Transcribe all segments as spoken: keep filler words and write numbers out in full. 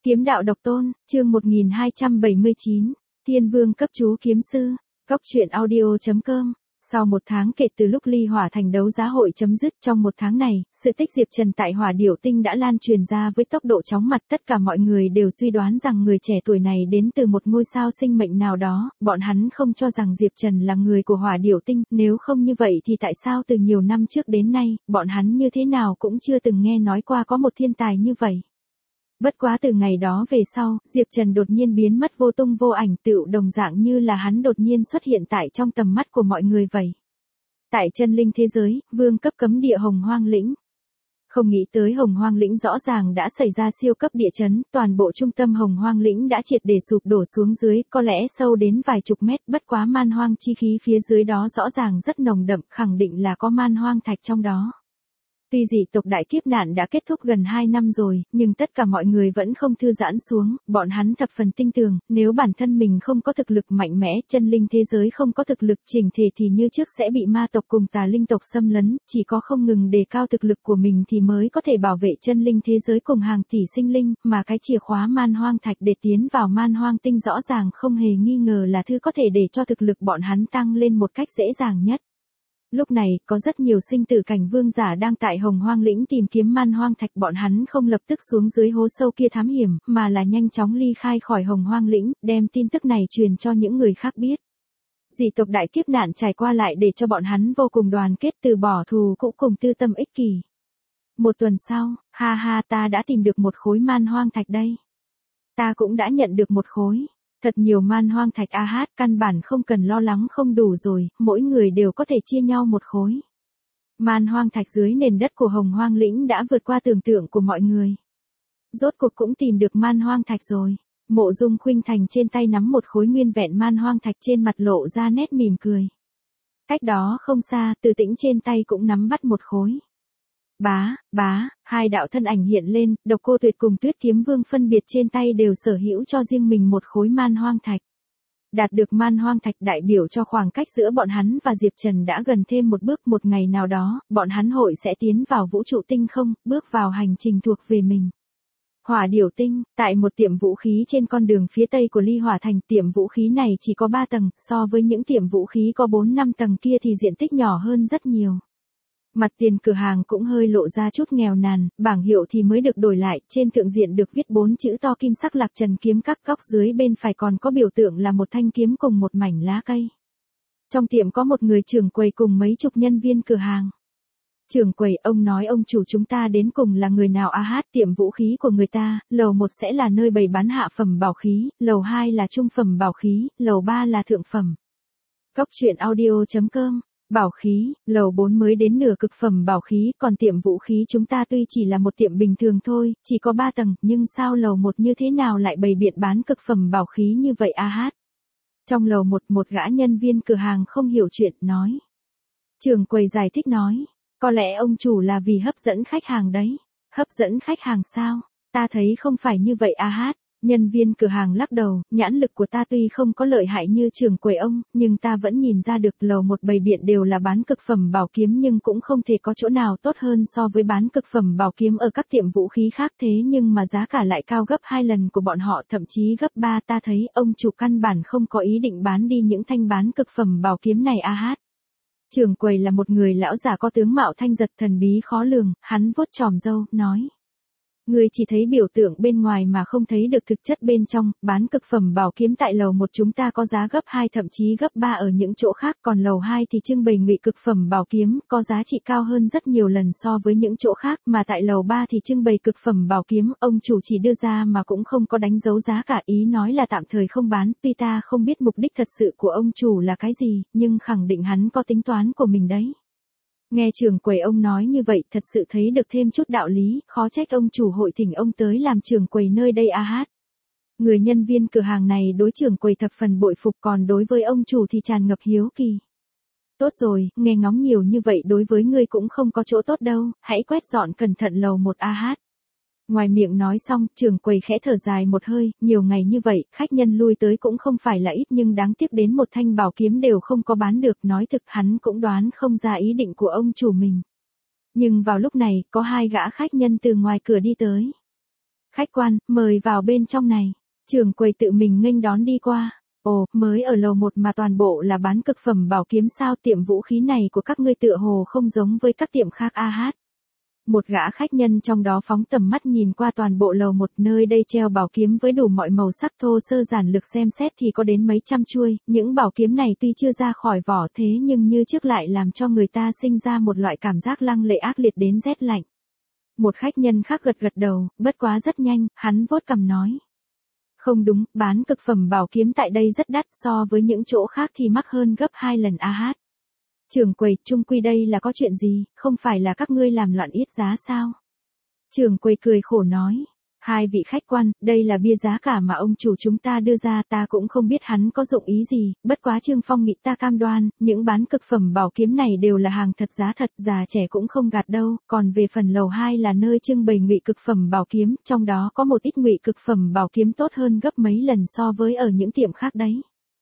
Kiếm đạo độc tôn, chương một nghìn hai trăm bảy mươi chín, Thiên Vương cấp chú kiếm sư, Cốc truyện audio chấm com. Sau một tháng kể từ lúc ly hỏa thành đấu giá hội chấm dứt, trong một tháng này, sự tích Diệp Trần tại hỏa điểu tinh đã lan truyền ra với tốc độ chóng mặt. Tất cả mọi người đều suy đoán rằng người trẻ tuổi này đến từ một ngôi sao sinh mệnh nào đó. Bọn hắn không cho rằng Diệp Trần là người của hỏa điểu tinh, nếu không như vậy thì tại sao từ nhiều năm trước đến nay, bọn hắn như thế nào cũng chưa từng nghe nói qua có một thiên tài như vậy. Bất quá từ ngày đó về sau, Diệp Trần đột nhiên biến mất vô tung vô ảnh, tựu đồng dạng như là hắn đột nhiên xuất hiện tại trong tầm mắt của mọi người vậy. Tại chân linh thế giới, vương cấp cấm địa Hồng Hoang lĩnh. Không nghĩ tới Hồng Hoang lĩnh rõ ràng đã xảy ra siêu cấp địa chấn, toàn bộ trung tâm Hồng Hoang lĩnh đã triệt để sụp đổ xuống dưới, có lẽ sâu đến vài chục mét, bất quá man hoang chi khí phía dưới đó rõ ràng rất nồng đậm, khẳng định là có man hoang thạch trong đó. Tuy dị tộc đại kiếp nạn đã kết thúc gần hai năm rồi, nhưng tất cả mọi người vẫn không thư giãn xuống, bọn hắn thập phần tin tưởng, nếu bản thân mình không có thực lực mạnh mẽ, chân linh thế giới không có thực lực chỉnh thể thì như trước sẽ bị ma tộc cùng tà linh tộc xâm lấn, chỉ có không ngừng đề cao thực lực của mình thì mới có thể bảo vệ chân linh thế giới cùng hàng tỷ sinh linh, mà cái chìa khóa man hoang thạch để tiến vào man hoang tinh rõ ràng không hề nghi ngờ là thứ có thể để cho thực lực bọn hắn tăng lên một cách dễ dàng nhất. Lúc này, có rất nhiều sinh tử cảnh vương giả đang tại Hồng Hoang lĩnh tìm kiếm man hoang thạch, bọn hắn không lập tức xuống dưới hố sâu kia thám hiểm, mà là nhanh chóng ly khai khỏi Hồng Hoang lĩnh, đem tin tức này truyền cho những người khác biết. Dị tộc đại kiếp nạn trải qua lại để cho bọn hắn vô cùng đoàn kết, từ bỏ thù cũng cùng tư tâm ích kỷ. Một tuần sau, ha ha, ta đã tìm được một khối man hoang thạch đây. Ta cũng đã nhận được một khối. Thật nhiều man hoang thạch a hát, căn bản không cần lo lắng không đủ rồi, mỗi người đều có thể chia nhau một khối. Man hoang thạch dưới nền đất của Hồng Hoang lĩnh đã vượt qua tưởng tượng của mọi người. Rốt cuộc cũng tìm được man hoang thạch rồi. Mộ Dung Khuynh Thành trên tay nắm một khối nguyên vẹn man hoang thạch, trên mặt lộ ra nét mỉm cười. Cách đó không xa, Từ Tĩnh trên tay cũng nắm bắt một khối. Bá, bá, hai đạo thân ảnh hiện lên, Độc Cô Tuyệt cùng Tuyết Kiếm Vương phân biệt trên tay đều sở hữu cho riêng mình một khối man hoang thạch. Đạt được man hoang thạch đại biểu cho khoảng cách giữa bọn hắn và Diệp Trần đã gần thêm một bước, một ngày nào đó, bọn hắn hội sẽ tiến vào vũ trụ tinh không, bước vào hành trình thuộc về mình. Hỏa điểu tinh, tại một tiệm vũ khí trên con đường phía tây của Ly Hỏa thành, tiệm vũ khí này chỉ có ba tầng, so với những tiệm vũ khí có bốn năm tầng kia thì diện tích nhỏ hơn rất nhiều. Mặt tiền cửa hàng cũng hơi lộ ra chút nghèo nàn, bảng hiệu thì mới được đổi lại, trên thượng diện được viết bốn chữ to kim sắc Lạc Trần kiếm các, góc dưới bên phải còn có biểu tượng là một thanh kiếm cùng một mảnh lá cây. Trong tiệm có một người trưởng quầy cùng mấy chục nhân viên cửa hàng. Trưởng quầy, ông nói ông chủ chúng ta đến cùng là người nào a hát, tiệm vũ khí của người ta, lầu một sẽ là nơi bày bán hạ phẩm bảo khí, lầu hai là trung phẩm bảo khí, lầu ba là thượng phẩm. Cốc truyện audio chấm com. Bảo khí, lầu bốn mới đến nửa cực phẩm bảo khí, còn tiệm vũ khí chúng ta tuy chỉ là một tiệm bình thường thôi, chỉ có ba tầng, nhưng sao lầu một như thế nào lại bày biện bán cực phẩm bảo khí như vậy a hát? Trong lầu một, một gã nhân viên cửa hàng không hiểu chuyện, nói. Trưởng quầy giải thích nói, có lẽ ông chủ là vì hấp dẫn khách hàng đấy. Hấp dẫn khách hàng sao? Ta thấy không phải như vậy a hát. Nhân viên cửa hàng lắc đầu, nhãn lực của ta tuy không có lợi hại như trưởng quầy ông, nhưng ta vẫn nhìn ra được lầu một bày biện đều là bán cực phẩm bảo kiếm, nhưng cũng không thể có chỗ nào tốt hơn so với bán cực phẩm bảo kiếm ở các tiệm vũ khí khác, thế nhưng mà giá cả lại cao gấp hai lần của bọn họ, thậm chí gấp ba, ta thấy ông chủ căn bản không có ý định bán đi những thanh bán cực phẩm bảo kiếm này a hát. Trưởng quầy là một người lão già có tướng mạo thanh giật thần bí khó lường, hắn vuốt chòm râu, nói. Người chỉ thấy biểu tượng bên ngoài mà không thấy được thực chất bên trong, bán cực phẩm bảo kiếm tại lầu một chúng ta có giá gấp hai thậm chí gấp ba ở những chỗ khác, còn lầu hai thì trưng bày ngụy cực phẩm bảo kiếm, có giá trị cao hơn rất nhiều lần so với những chỗ khác, mà tại lầu ba thì trưng bày cực phẩm bảo kiếm, ông chủ chỉ đưa ra mà cũng không có đánh dấu giá cả, ý nói là tạm thời không bán, tuy ta không biết mục đích thật sự của ông chủ là cái gì, nhưng khẳng định hắn có tính toán của mình đấy. Nghe trưởng quầy ông nói như vậy, thật sự thấy được thêm chút đạo lý, khó trách ông chủ hội thỉnh ông tới làm trưởng quầy nơi đây a hát. Người nhân viên cửa hàng này đối trưởng quầy thập phần bội phục, còn đối với ông chủ thì tràn ngập hiếu kỳ. Tốt rồi, nghe ngóng nhiều như vậy đối với ngươi cũng không có chỗ tốt đâu, hãy quét dọn cẩn thận lầu một a hát. Ngoài miệng nói xong, trưởng quầy khẽ thở dài một hơi, nhiều ngày như vậy, khách nhân lui tới cũng không phải là ít, nhưng đáng tiếc đến một thanh bảo kiếm đều không có bán được, nói thực hắn cũng đoán không ra ý định của ông chủ mình. Nhưng vào lúc này, có hai gã khách nhân từ ngoài cửa đi tới. Khách quan, mời vào bên trong này. Trưởng quầy tự mình nghênh đón đi qua. Ồ, mới ở lầu một mà toàn bộ là bán cực phẩm bảo kiếm sao, tiệm vũ khí này của các ngươi tựa hồ không giống với các tiệm khác a hát. Một gã khách nhân trong đó phóng tầm mắt nhìn qua toàn bộ lầu một, nơi đây treo bảo kiếm với đủ mọi màu sắc, thô sơ giản lược xem xét thì có đến mấy trăm chuôi, những bảo kiếm này tuy chưa ra khỏi vỏ thế nhưng như trước lại làm cho người ta sinh ra một loại cảm giác lăng lệ ác liệt đến rét lạnh. Một khách nhân khác gật gật đầu, bất quá rất nhanh, hắn vuốt cằm nói. Không đúng, bán cực phẩm bảo kiếm tại đây rất đắt, so với những chỗ khác thì mắc hơn gấp hai lần a hát. Trưởng quầy, chung quy đây là có chuyện gì, không phải là các ngươi làm loạn yết giá sao? Trưởng quầy cười khổ nói. Hai vị khách quan, đây là bia giá cả mà ông chủ chúng ta đưa ra, ta cũng không biết hắn có dụng ý gì, bất quá Trương Phong nghĩ ta cam đoan, những bán cực phẩm bảo kiếm này đều là hàng thật giá thật, già trẻ cũng không gạt đâu, còn về phần lầu hai là nơi trưng bày ngụy cực phẩm bảo kiếm, trong đó có một ít ngụy cực phẩm bảo kiếm tốt hơn gấp mấy lần so với ở những tiệm khác đấy.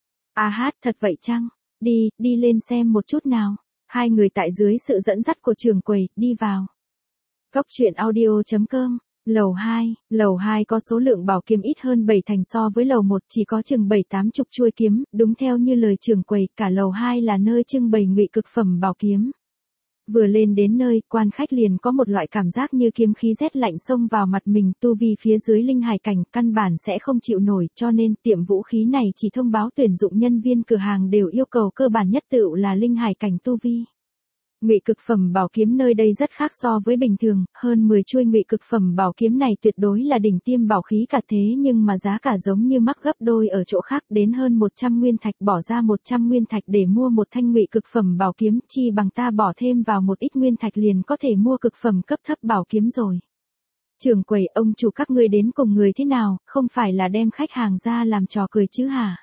A hát, thật vậy chăng? Đi, đi lên xem một chút nào. Hai người tại dưới sự dẫn dắt của trưởng quầy, đi vào. Cốc truyện audio chấm com. Lầu hai, lầu hai có số lượng bảo kiếm ít hơn bảy thành so với lầu một, chỉ có chừng bảy tám chục chuôi kiếm, đúng theo như lời trưởng quầy, cả lầu hai là nơi trưng bày ngụy cực phẩm bảo kiếm. Vừa lên đến nơi, quan khách liền có một loại cảm giác như kiếm khí rét lạnh xông vào mặt mình, tu vi phía dưới linh hải cảnh căn bản sẽ không chịu nổi, cho nên tiệm vũ khí này chỉ thông báo tuyển dụng nhân viên cửa hàng đều yêu cầu cơ bản nhất tựu là linh hải cảnh tu vi. Ngụy cực phẩm bảo kiếm nơi đây rất khác so với bình thường, hơn mười chuôi ngụy cực phẩm bảo kiếm này tuyệt đối là đỉnh tiêm bảo khí cả thế nhưng mà giá cả giống như mắc gấp đôi ở chỗ khác, đến hơn một trăm nguyên thạch, bỏ ra một trăm nguyên thạch để mua một thanh ngụy cực phẩm bảo kiếm, chi bằng ta bỏ thêm vào một ít nguyên thạch liền có thể mua cực phẩm cấp thấp bảo kiếm rồi. Trưởng quầy, ông chủ các ngươi đến cùng người thế nào, không phải là đem khách hàng ra làm trò cười chứ hả?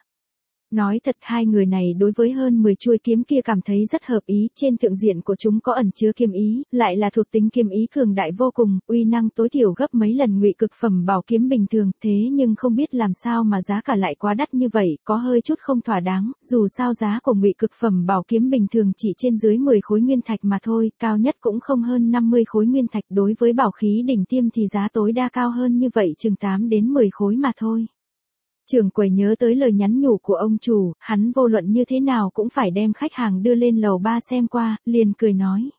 Nói thật, hai người này đối với hơn mười chuôi kiếm kia cảm thấy rất hợp ý, trên thượng diện của chúng có ẩn chứa kiếm ý, lại là thuộc tính kiếm ý cường đại vô cùng, uy năng tối thiểu gấp mấy lần ngụy cực phẩm bảo kiếm bình thường, thế nhưng không biết làm sao mà giá cả lại quá đắt như vậy, có hơi chút không thỏa đáng, dù sao giá của ngụy cực phẩm bảo kiếm bình thường chỉ trên dưới mười khối nguyên thạch mà thôi, cao nhất cũng không hơn năm mươi khối nguyên thạch, đối với bảo khí đỉnh tiêm thì giá tối đa cao hơn như vậy chừng tám đến mười khối mà thôi. Trưởng quầy nhớ tới lời nhắn nhủ của ông chủ, hắn vô luận như thế nào cũng phải đem khách hàng đưa lên lầu ba xem qua, liền cười nói.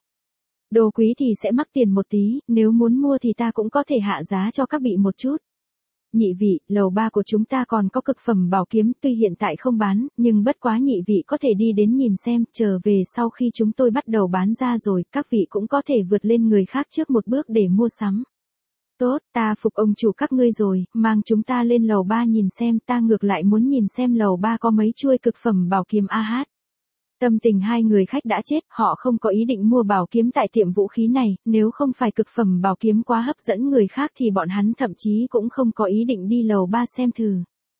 Đồ quý thì sẽ mắc tiền một tí, nếu muốn mua thì ta cũng có thể hạ giá cho các vị một chút. Nhị vị, lầu ba của chúng ta còn có cực phẩm bảo kiếm, tuy hiện tại không bán, nhưng bất quá nhị vị có thể đi đến nhìn xem, trở về sau khi chúng tôi bắt đầu bán ra rồi, các vị cũng có thể vượt lên người khác trước một bước để mua sắm. Tốt, ta phục ông chủ các ngươi rồi, mang chúng ta lên lầu ba nhìn xem, ta ngược lại muốn nhìn xem lầu ba có mấy chuôi cực phẩm bảo kiếm a hát. Tâm tình hai người khách đã chết, họ không có ý định mua bảo kiếm tại tiệm vũ khí này, nếu không phải cực phẩm bảo kiếm quá hấp dẫn người khác thì bọn hắn thậm chí cũng không có ý định đi lầu ba xem thử.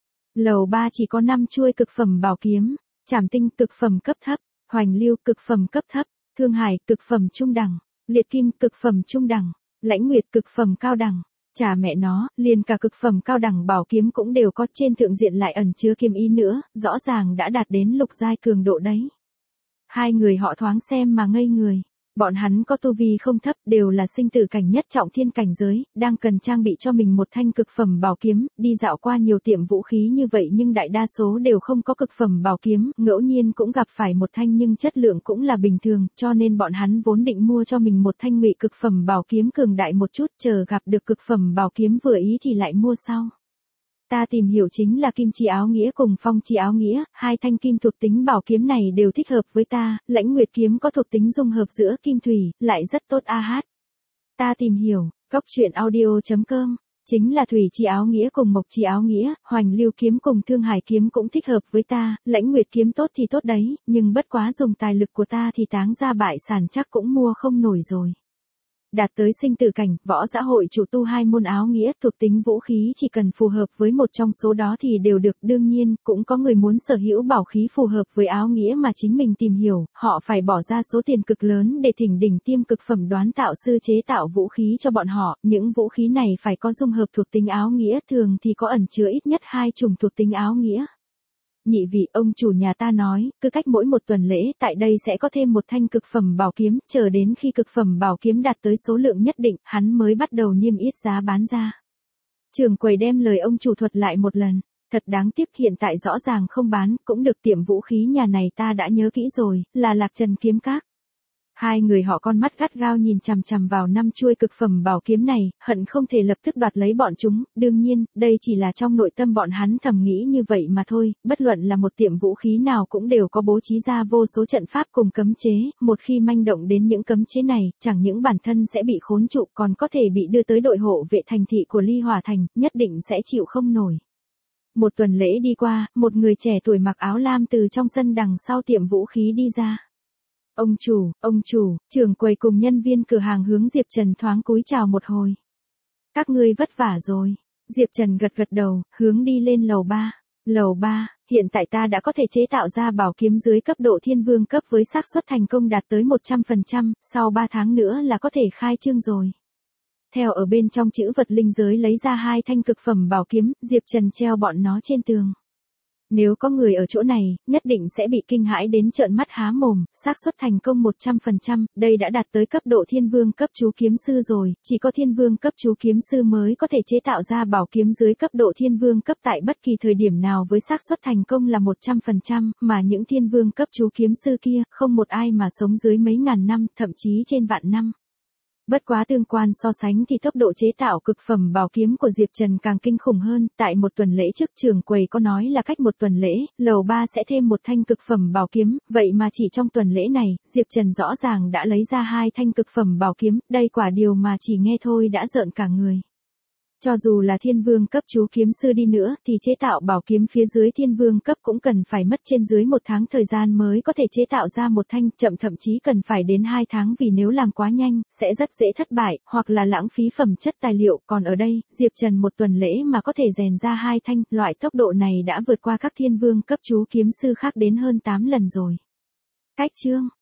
Lầu ba chỉ có năm chuôi cực phẩm bảo kiếm, Trảm Tinh cực phẩm cấp thấp, Hoành Lưu cực phẩm cấp thấp, Thương Hải cực phẩm trung đẳng, Liệt Kim cực phẩm trung đẳng, Lãnh Nguyệt cực phẩm cao đẳng. Chà mẹ nó, liền cả cực phẩm cao đẳng bảo kiếm cũng đều có, trên thượng diện lại ẩn chứa kiếm ý nữa, rõ ràng đã đạt đến lục giai cường độ đấy. Hai người họ thoáng xem mà ngây người. Bọn hắn có tu vi không thấp, đều là sinh tử cảnh nhất trọng thiên cảnh giới, đang cần trang bị cho mình một thanh cực phẩm bảo kiếm, đi dạo qua nhiều tiệm vũ khí như vậy nhưng đại đa số đều không có cực phẩm bảo kiếm, ngẫu nhiên cũng gặp phải một thanh nhưng chất lượng cũng là bình thường, cho nên bọn hắn vốn định mua cho mình một thanh ngụy cực phẩm bảo kiếm cường đại một chút, chờ gặp được cực phẩm bảo kiếm vừa ý thì lại mua sau. Ta tìm hiểu chính là Kim Chi Áo Nghĩa cùng Phong Chi Áo Nghĩa, hai thanh kim thuộc tính bảo kiếm này đều thích hợp với ta, Lãnh Nguyệt kiếm có thuộc tính dung hợp giữa kim thủy, lại rất tốt a hát. Ta tìm hiểu, cốc truyện audio chấm com, chính là Thủy Chi Áo Nghĩa cùng Mộc Chi Áo Nghĩa, Hoành Lưu kiếm cùng Thương Hải kiếm cũng thích hợp với ta, Lãnh Nguyệt kiếm tốt thì tốt đấy, nhưng bất quá dùng tài lực của ta thì táng ra bại sản chắc cũng mua không nổi rồi. Đạt tới sinh tử cảnh, võ xã hội chủ tu hai môn áo nghĩa, thuộc tính vũ khí chỉ cần phù hợp với một trong số đó thì đều được, đương nhiên, cũng có người muốn sở hữu bảo khí phù hợp với áo nghĩa mà chính mình tìm hiểu, họ phải bỏ ra số tiền cực lớn để thỉnh đỉnh tiêm cực phẩm đoán tạo sư chế tạo vũ khí cho bọn họ, những vũ khí này phải có dung hợp thuộc tính áo nghĩa, thường thì có ẩn chứa ít nhất hai chủng thuộc tính áo nghĩa. Nhị vị, ông chủ nhà ta nói, cứ cách mỗi một tuần lễ, tại đây sẽ có thêm một thanh cực phẩm bảo kiếm, chờ đến khi cực phẩm bảo kiếm đạt tới số lượng nhất định, hắn mới bắt đầu niêm yết giá bán ra. Trưởng quầy đem lời ông chủ thuật lại một lần. Thật đáng tiếc hiện tại rõ ràng không bán, cũng được tiệm vũ khí nhà này ta đã nhớ kỹ rồi, là Lạc Trần Kiếm Các. Hai người họ con mắt gắt gao nhìn chằm chằm vào năm chuôi cực phẩm bảo kiếm này, hận không thể lập tức đoạt lấy bọn chúng, đương nhiên, đây chỉ là trong nội tâm bọn hắn thầm nghĩ như vậy mà thôi, bất luận là một tiệm vũ khí nào cũng đều có bố trí ra vô số trận pháp cùng cấm chế, một khi manh động đến những cấm chế này, chẳng những bản thân sẽ bị khốn trụ còn có thể bị đưa tới đội hộ vệ thành thị của Ly Hỏa Thành, nhất định sẽ chịu không nổi. Một tuần lễ đi qua, một người trẻ tuổi mặc áo lam từ trong sân đằng sau tiệm vũ khí đi ra. Ông chủ, ông chủ, trưởng quầy cùng nhân viên cửa hàng hướng Diệp Trần thoáng cúi chào một hồi. Các ngươi vất vả rồi. Diệp Trần gật gật đầu, hướng đi lên lầu ba. Lầu ba, hiện tại ta đã có thể chế tạo ra bảo kiếm dưới cấp độ thiên vương cấp với xác suất thành công đạt tới một trăm phần trăm, sau ba tháng nữa là có thể khai trương rồi. Theo ở bên trong chữ vật linh giới lấy ra hai thanh cực phẩm bảo kiếm, Diệp Trần treo bọn nó trên tường. Nếu có người ở chỗ này, nhất định sẽ bị kinh hãi đến trợn mắt há mồm, xác suất thành công một trăm phần trăm, đây đã đạt tới cấp độ thiên vương cấp chú kiếm sư rồi, chỉ có thiên vương cấp chú kiếm sư mới có thể chế tạo ra bảo kiếm dưới cấp độ thiên vương cấp tại bất kỳ thời điểm nào với xác suất thành công là một trăm phần trăm, mà những thiên vương cấp chú kiếm sư kia, không một ai mà sống dưới mấy ngàn năm, thậm chí trên vạn năm. Bất quá tương quan so sánh thì tốc độ chế tạo cực phẩm bảo kiếm của Diệp Trần càng kinh khủng hơn, tại một tuần lễ trước trưởng quầy có nói là cách một tuần lễ, lầu ba sẽ thêm một thanh cực phẩm bảo kiếm, vậy mà chỉ trong tuần lễ này, Diệp Trần rõ ràng đã lấy ra hai thanh cực phẩm bảo kiếm, đây quả điều mà chỉ nghe thôi đã rợn cả người. Cho dù là thiên vương cấp chú kiếm sư đi nữa thì chế tạo bảo kiếm phía dưới thiên vương cấp cũng cần phải mất trên dưới một tháng thời gian mới có thể chế tạo ra một thanh, chậm thậm chí cần phải đến hai tháng vì nếu làm quá nhanh, sẽ rất dễ thất bại, hoặc là lãng phí phẩm chất tài liệu, còn ở đây, Diệp Trần một tuần lễ mà có thể rèn ra hai thanh, loại tốc độ này đã vượt qua các thiên vương cấp chú kiếm sư khác đến hơn tám lần rồi. Cách chương